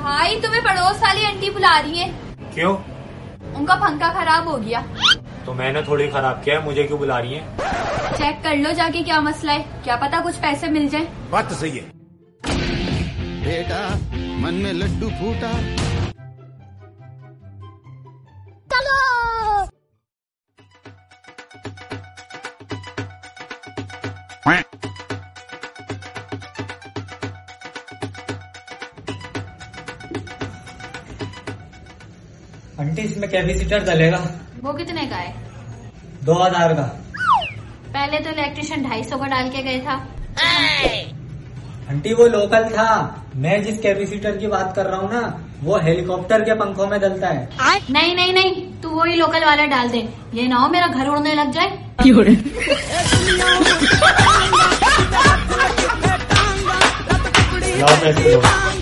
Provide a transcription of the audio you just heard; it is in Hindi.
भाई तुम्हें पड़ोस वाली आंटी बुला रही है। क्यों? उनका पंखा खराब हो गया। तो मैंने थोड़ी खराब किया है, मुझे क्यों बुला रही है? चेक कर लो जाके क्या मसला है, क्या पता कुछ पैसे मिल जाए। बात तो सही है। बेटा मन में लड्डू फूटा। चलो आंटी इसमें कैपेसिटर डलेगा। वो कितने का है? 2000 का। पहले तो इलेक्ट्रिशियन 250 का डाल के गए था। आंटी वो लोकल था, मैं जिस कैपेसिटर की बात कर रहा हूँ ना वो हेलीकॉप्टर के पंखों में डलता है। नहीं नहीं नहीं, तू वही लोकल वाला डाल दे, ये ना हो मेरा घर उड़ने लग जाए। लाओ पैसे दो।